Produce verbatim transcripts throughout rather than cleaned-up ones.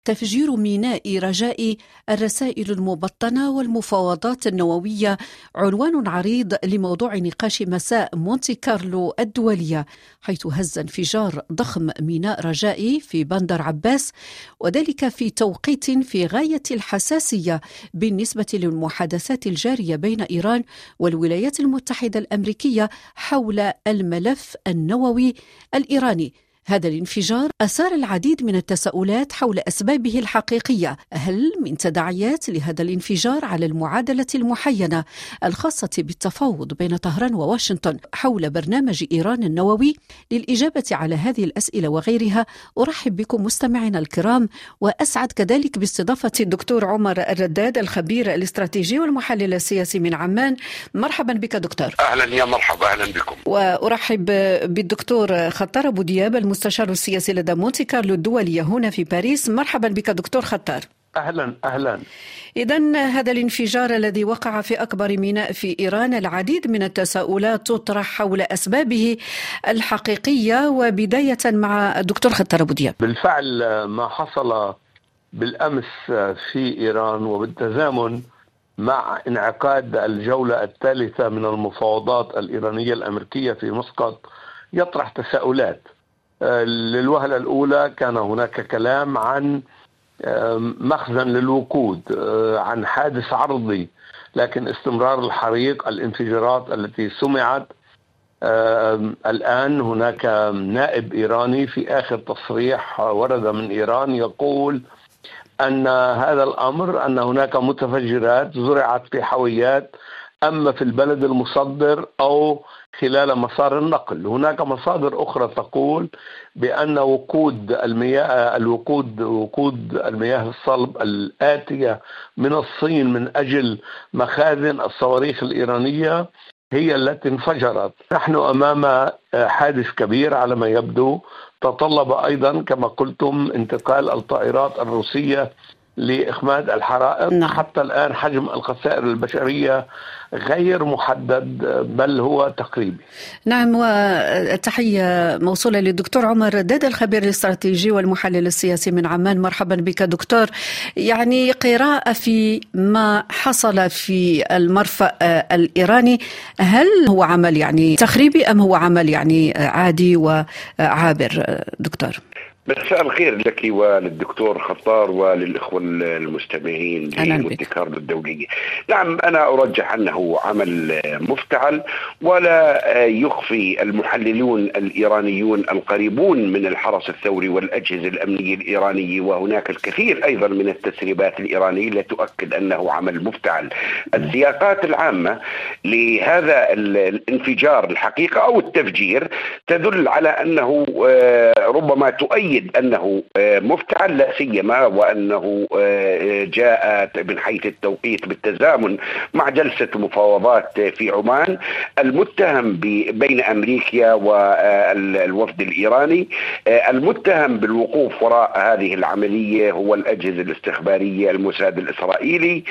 تفجير ميناء رجاء، الرسائل المبطنة والمفاوضات النووية عنوان عريض لموضوع نقاش مساء مونتي كارلو الدولية، حيث هز انفجار ضخم ميناء رجاء في بندر عباس، وذلك في توقيت في غاية الحساسية بالنسبة للمحادثات الجارية بين إيران والولايات المتحدة الأمريكية حول الملف النووي الإيراني. هذا الانفجار أثار العديد من التساؤلات حول أسبابه الحقيقية. هل من تداعيات لهذا الانفجار على المعادلة المحينة الخاصة بالتفاوض بين طهران وواشنطن حول برنامج إيران النووي؟ للإجابة على هذه الأسئلة وغيرها أرحب بكم مستمعينا الكرام، وأسعد كذلك باستضافة الدكتور عمر الرداد الخبير الاستراتيجي والمحلل السياسي من عمان. مرحبا بك دكتور. أهلا يا مرحبا، أهلا بكم. وأرحب بالدكتور خطار أبو دياب المستشار السياسي لدى مونتي كارلو الدولية هنا في باريس. مرحبا بك دكتور خطار. أهلا أهلا. إذن هذا الانفجار الذي وقع في أكبر ميناء في إيران، العديد من التساؤلات تطرح حول أسبابه الحقيقية، وبداية مع الدكتور خطار أبو دياب. بالفعل ما حصل بالأمس في إيران وبالتزامن مع انعقاد الجولة الثالثة من المفاوضات الإيرانية الأمريكية في مسقط يطرح تساؤلات. للوهلة الأولى كان هناك كلام عن مخزن للوقود، عن حادث عرضي، لكن استمرار الحريق، الانفجارات التي سمعت. الآن هناك نائب إيراني في آخر تصريح ورد من إيران يقول أن هذا الأمر، أن هناك متفجرات زرعت في حاويات، أما في البلد المصدر أو خلال مسار النقل. هناك مصادر أخرى تقول بأن وقود المياه الوقود وقود المياه الصلب الآتية من الصين من أجل مخازن الصواريخ الإيرانية هي التي انفجرت. نحن أمام حادث كبير على ما يبدو، تطلب أيضا كما قلتم انتقال الطائرات الروسية لإخماد الحرائق. نعم. حتى الآن حجم الخسائر البشرية غير محدد، بل هو تقريبي. نعم، والتحية موصولة للدكتور عمر الرداد الخبير الاستراتيجي والمحلل السياسي من عمان. مرحبا بك دكتور. يعني قراءة في ما حصل في المرفأ الإيراني، هل هو عمل يعني تخريبي أم هو عمل يعني عادي وعابر دكتور؟ مساء الخير لك وللدكتور خطار وللإخوة المستمعين لمونتي كارلو الدولية. نعم، أنا أرجح أنه عمل مفتعل، ولا يخفي المحللون الإيرانيون القريبون من الحرس الثوري والأجهزة الأمنية الإيرانية، وهناك الكثير أيضا من التسريبات الإيرانية التي تؤكد أنه عمل مفتعل. السياقات العامة لهذا الانفجار الحقيقة أو التفجير تدل على أنه ربما تؤيد أنه مفتعل، لا سيما وأنه جاء من حيث التوقيت بالتزامن مع جلسة مفاوضات في عمان. المتهم بين أمريكا والوفد الإيراني، المتهم بالوقوف وراء هذه العملية هو الأجهزة الاستخبارية، الموساد الإسرائيلي.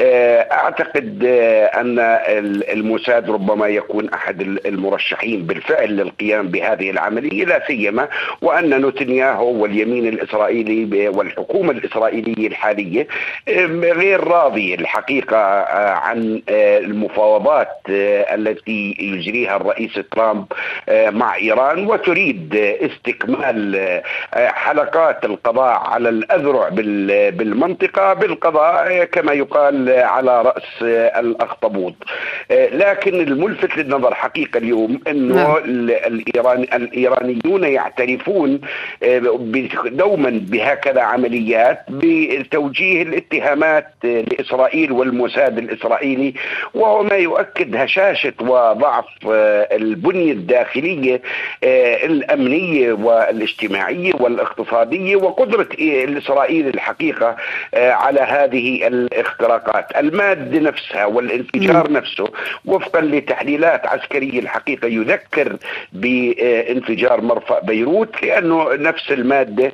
أعتقد أن الموساد ربما يكون أحد المرشحين بالفعل للقيام بهذه العملية، لا سيما وأن نتنياهو واليمين الإسرائيلي والحكومة الإسرائيلية الحالية غير راضية الحقيقة عن المفاوضات التي يجريها الرئيس ترامب مع إيران، وتريد استكمال حلقات القضاء على الأذرع بالمنطقة بالقضاء كما يقال على رأس الأخطبوط. لكن الملفت للنظر حقيقة اليوم أنه الإيران الإيرانيون يعترفون دوما بهكذا عمليات بتوجيه الاتهامات لإسرائيل والموساد الإسرائيلي، وهو ما يؤكد هشاشة وضعف البنية الداخلية الأمنية والاجتماعية والاقتصادية، وقدرة الإسرائيل الحقيقة على هذه الاختراقات. المادة نفسها والانفجار نفسه وفقا لتحليلات عسكرية الحقيقة يذكر بانفجار مرفأ بيروت، لأنه نفس نفس المادة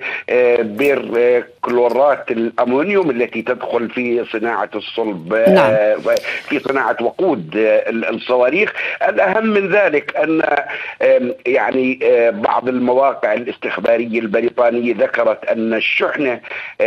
بيركلورات الأمونيوم التي تدخل في صناعة الصلب. نعم. في صناعة وقود الصواريخ. الأهم من ذلك أن يعني بعض المواقع الاستخبارية البريطانية ذكرت أن الشحنة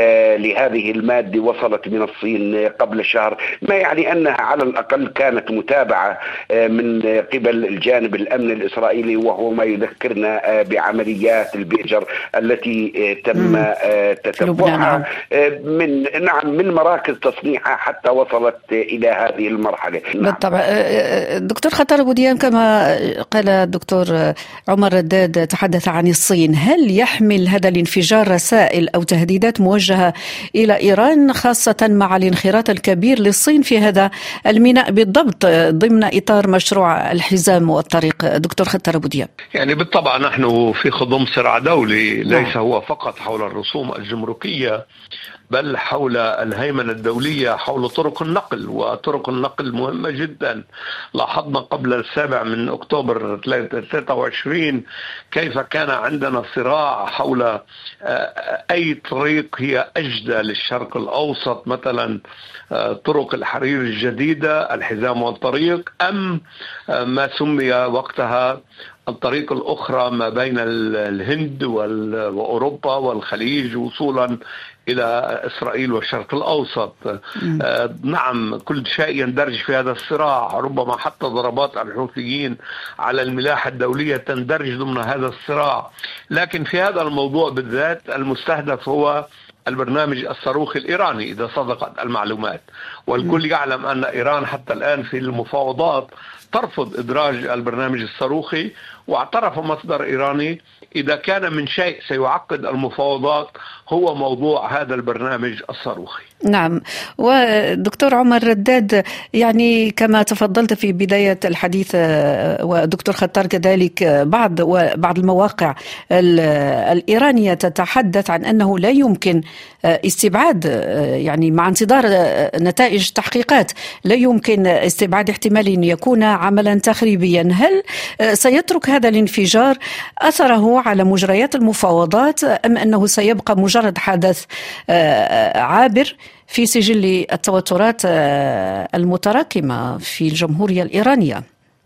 لهذه المادة وصلت من الصين قبل شهر، ما يعني أنها على الأقل كانت متابعة من قبل الجانب الأمن الإسرائيلي، وهو ما يذكرنا بعمليات البيجر التي تم تتبعها من نعم من مراكز تصنيعها حتى وصلت إلى هذه المرحلة. نعم. بالطبع. دكتور خطار أبو ديان، كما قال الدكتور عمر رداد تحدث عن الصين، هل يحمل هذا الانفجار رسائل أو تهديدات موجهة إلى إيران، خاصة مع الانخراط الكبير للصين في هذا الميناء بالضبط ضمن إطار مشروع الحزام والطريق؟ دكتور خطار أبو ديان. يعني بالطبع نحن في خضم صراع دولي، ليس هو فقط حول الرسوم الجمركية بل حول الهيمنة الدولية، حول طرق النقل، وطرق النقل مهمة جدا. لاحظنا قبل السابع من أكتوبر ثلاثة وعشرين كيف كان عندنا صراع حول أي طريق هي أجدى للشرق الأوسط، مثلا طرق الحرير الجديدة الحزام والطريق، أم ما سمي وقتها الطريق الأخرى ما بين الهند وأوروبا والخليج وصولا إلى إسرائيل والشرق الأوسط. آه نعم، كل شيء يندرج في هذا الصراع، ربما حتى ضربات الحوثيين على الملاحة الدولية تندرج ضمن هذا الصراع. لكن في هذا الموضوع بالذات المستهدف هو البرنامج الصاروخي الإيراني إذا صدقت المعلومات، والكل يعلم أن إيران حتى الآن في المفاوضات ترفض إدراج البرنامج الصاروخي، واعترف مصدر إيراني إذا كان من شيء سيعقد المفاوضات هو موضوع هذا البرنامج الصاروخي. نعم. ودكتور عمر رداد، يعني كما تفضلت في بداية الحديث ودكتور خطار كذلك، بعض وبعض المواقع الإيرانية تتحدث عن أنه لا يمكن استبعاد، يعني مع انتظار نتائج تحقيقات، لا يمكن استبعاد احتمال أن يكون عملا تخريبيا. هل سيترك هذا الانفجار أثره على مجريات المفاوضات، أم أنه سيبقى مجرد حدث عابر في سجل التوترات المتراكمة في الجمهورية الإيرانية؟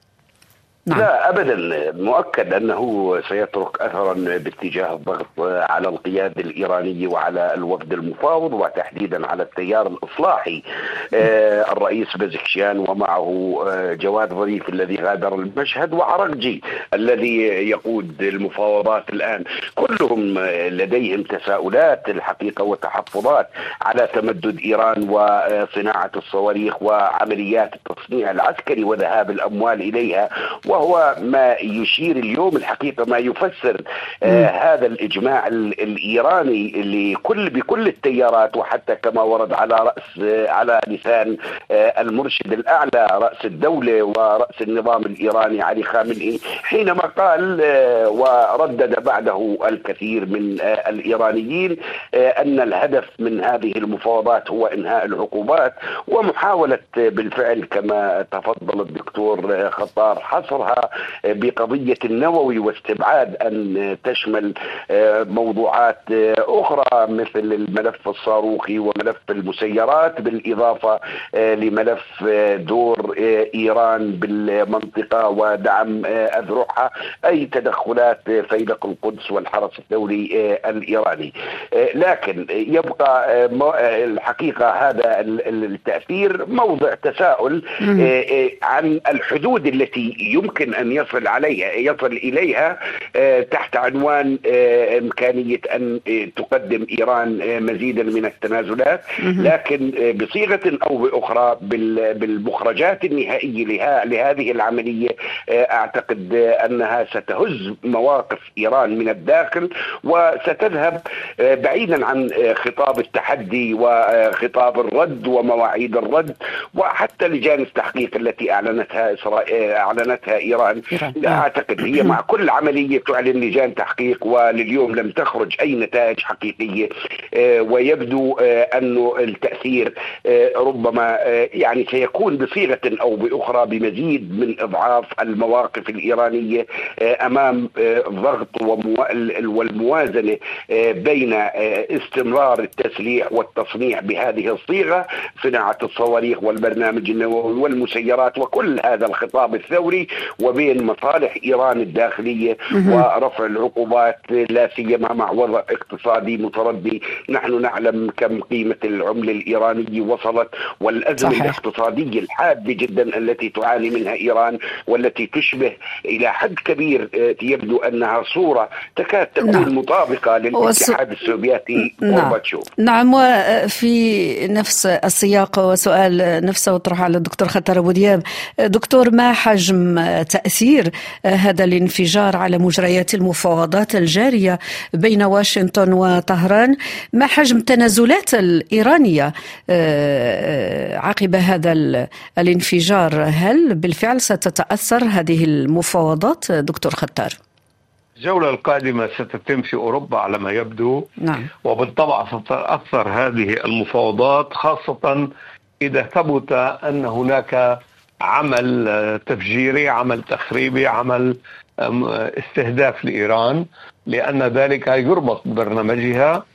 نعم. لا أبدا، مؤكد أنه سيترك أثرا باتجاه الضغط على القيادة الإيرانية وعلى الوفد المفاوض، وتحديدا على التيار الإصلاحي آه الرئيس بزكشيان ومعه آه جواد ظريف الذي غادر المشهد، وعرقجي الذي يقود المفاوضات الآن. كلهم لديهم تساؤلات الحقيقة وتحفظات على تمدد إيران وصناعة الصواريخ وعمليات التصنيع العسكري وذهاب الأموال إليها، وهو ما يشير اليوم الحقيقة ما يفسر آه هذا الإجماع الإيراني لكل بكل التيارات، وحتى كما ورد على رأس آه على لسان آه المرشد الأعلى رأس الدولة ورأس النظام الإيراني علي خامنئي، حينما قال آه وردد بعده الكثير من آه الإيرانيين آه أن الهدف من هذه المفاوضات هو إنهاء العقوبات ومحاولة آه بالفعل كما تفضل الدكتور خطار حصرها بقضية النووي، واستبعاد أن تشمل موضوعات أخرى مثل الملف الصاروخي وملف المسيرات، بالإضافة لملف دور إيران بالمنطقة ودعم أذرعها، أي تدخلات فيلق القدس والحرس الدولي الإيراني. لكن يبقى الحقيقة هذا التأثير موضع تساؤل عن الحدود التي يمكن أن يصل عليها يصل إليها تحت عنوان إمكانية أن تقدم إيران مزيدا من التنازلات، لكن بصيغة أو بأخرى بالمخرجات النهائية لهذه العملية أعتقد أنها ستهز مواقف إيران من الداخل، وستذهب بعيدا عن خطاب التحدي وخطاب الرد ومواعيد الرد، وحتى لجان التحقيق التي أعلنتها إسرائيل أعلنتها إيران. لا أعتقد هي مع كل عملية تعلن لجان تحقيق، ولليوم لم تخرج أي نتائج حقيقية، ويبدو أنه التأثير ربما يعني سيكون بصيغة أو بأخرى بمزيد من إضعاف المواقف الإيرانية أمام الضغط والموازنة بين استمرار التسليح والتصنيع بهذه الصيغة، صناعة الصواريخ والبرنامج النووي والمسيرات وكل هذا الخطاب الثوري، وبين مصالح إيران الداخلية ورفع العقوبات، لا سيما مع وضع اقتصادي متردي. نحن نعلم كم قيمة العملة الإيرانية وصلت، والأزمة صحيح. الاقتصادية الحادة جدا التي تعاني منها إيران، والتي تشبه إلى حد كبير يبدو أنها صورة تكاد تكون نعم. مطابقة للاتحاد وس... السوفيتي غورباتشوف. نعم. وفي نفس السياق وسؤال نفسه وطرح على الدكتور خطر أبو دياب، دكتور، ما حجم تأثير هذا الانفجار على مجريات المفاوضات الجارية بين واشنطن وطهران؟ ما حجم التنازلات الإيرانية عقب هذا الانفجار؟ هل بالفعل ستتأثر هذه المفاوضات دكتور خطر؟ الجولة القادمة ستتم في أوروبا على ما يبدو. نعم. وبالطبع ستتأثر هذه المفاوضات، خاصة إذا ثبت أن هناك عمل تفجيري، عمل تخريبي، عمل استهداف لإيران، لأن ذلك يربط ببرنامجها،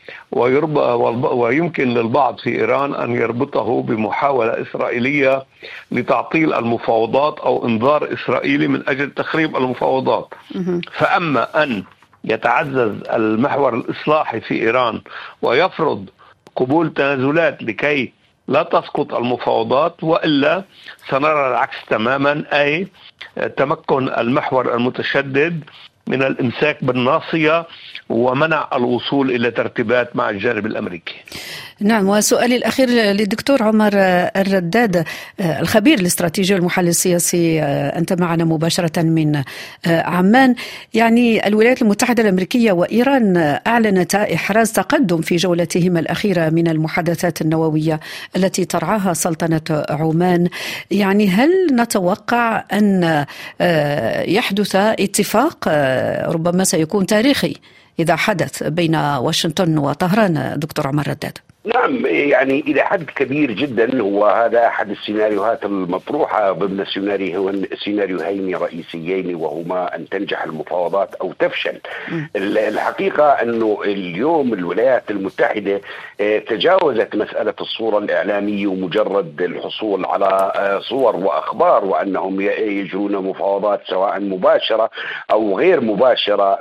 ويمكن للبعض في إيران أن يربطه بمحاولة إسرائيلية لتعطيل المفاوضات أو إنذار إسرائيلي من أجل تخريب المفاوضات. فأما أن يتعزز المحور الإصلاحي في إيران ويفرض قبول تنازلات لكي لا تسقط المفاوضات، وإلا سنرى العكس تماما، أي تمكن المحور المتشدد من الإمساك بالناصية ومنع الوصول إلى ترتيبات مع الجانب الأمريكي. نعم. وسؤالي الأخير للدكتور عمر الرداد، الخبير الاستراتيجي والمحلل السياسي، أنت معنا مباشرة من عمان. يعني الولايات المتحدة الأمريكية وإيران أعلنتا إحراز تقدم في جولتهما الأخيرة من المحادثات النووية التي ترعاها سلطنة عمان. يعني هل نتوقع أن يحدث اتفاق ربما سيكون تاريخي إذا حدث بين واشنطن وطهران دكتور عمر الرداد؟ نعم، يعني إلى حد كبير جدا، وهذا أحد السيناريوهات المطروحة ضمن سيناريوهين رئيسيين، وهما أن تنجح المفاوضات أو تفشل. الحقيقة أنه اليوم الولايات المتحدة تجاوزت مسألة الصورة الإعلامية ومجرد الحصول على صور وأخبار وأنهم يجرون مفاوضات سواء مباشرة أو غير مباشرة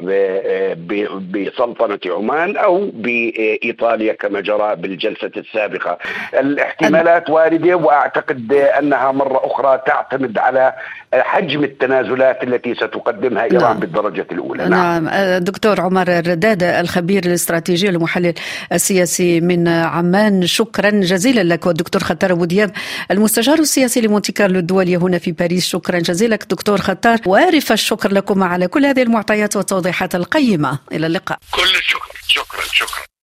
بسلطنة عمان أو بإيطاليا كما جرى بالجلسة السابقة. الاحتمالات واردة، وأعتقد أنها مرة أخرى تعتمد على حجم التنازلات التي ستقدمها إيران نعم. بالدرجة الأولى. نعم. نعم. دكتور عمر الرداد، الخبير الاستراتيجي والمحلل السياسي من عمان، شكرا جزيلا لك. والدكتور خطر أبو دياب، المستشار السياسي لمونتي كارلو الدولية هنا في باريس، شكرا جزيلا لك دكتور خطر، وارف الشكر لكم على كل هذه المعطيات والتوضيحات القيمة. إلى اللقاء. كل الشكر. شكرا شكرا.